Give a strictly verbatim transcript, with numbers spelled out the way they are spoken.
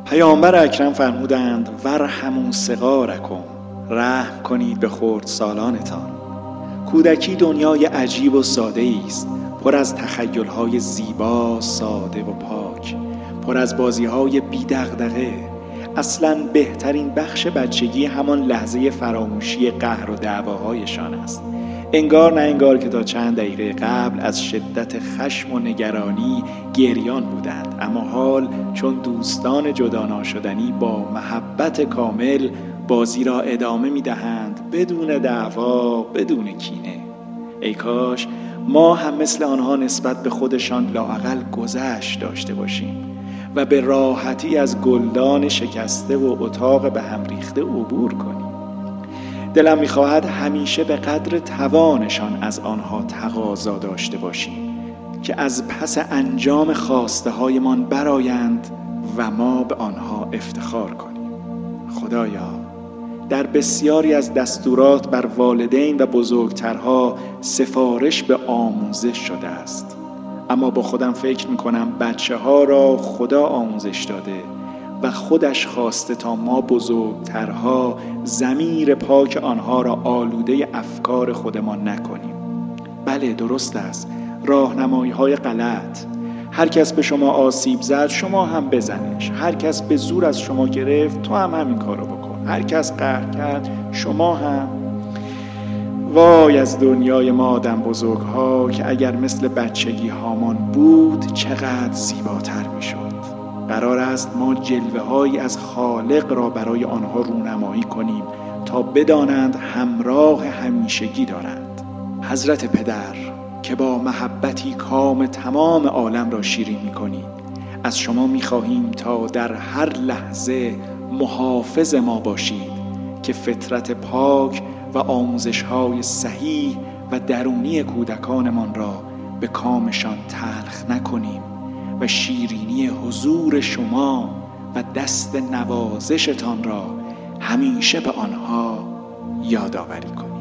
پیامبر اکرم فرمودند ورحموا صغارکم، رحم کنید به خردسالانتان. کودکی دنیای عجیب و ساده است، پر از تخیل‌های زیبا، ساده و پاک، پر از بازی‌های بی دغدغه. اصلاً بهترین بخش بچگی همان لحظه فراموشی قهر و دعواهایشان است. انگار نه انگار که تا چند دقیقه قبل از شدت خشم و نگرانی گریان بودند، اما حال چون دوستان جدا ناشدنی با محبت کامل بازی را ادامه می‌دهند، بدون دعوا، بدون کینه. ای کاش ما هم مثل آنها نسبت به خودشان لااقل گذشت داشته باشیم و به راحتی از گلدان شکسته و اتاق به هم ریخته عبور کنیم. دلم می‌خواهد همیشه به قدر توانشان از آنها تقاضا داشته باشیم که از پس انجام خواسته هایمان برآیند و ما به آنها افتخار کنیم. خدایا، در بسیاری از دستورات بر والدین و بزرگترها سفارش به آموزش شده است، اما با خودم فکر می‌کنم بچه ها را خدا آموزش داده و خودش خواسته تا ما بزرگترها ضمیر پاک آنها را آلوده افکار خودمان نکنیم. بله، درست است، راهنمایی‌های غلط. هر کس به شما آسیب زد شما هم بزنش، هر کس به زور از شما گرفت تو هم همین کارو بکن، هر کس قهر کرد شما هم. وای از دنیای ما آدم بزرگ‌ها که اگر مثل بچگی هامان بود چقدر زیباتر می‌شد. قرار است ما جلوه‌هایی از خالق را برای آنها رونمایی کنیم تا بدانند همراه همیشگی دارند. حضرت پدر که با محبتی کام تمام عالم را شیرین می‌کنید، از شما می‌خواهیم تا در هر لحظه محافظ ما باشید که فطرت پاک و آموزش‌های صحیح و درونی کودکانمان را به کامشان تلخ نکنیم و شیرینی حضور شما و دست نوازشتان را همیشه به آنها یادآوری کنیم.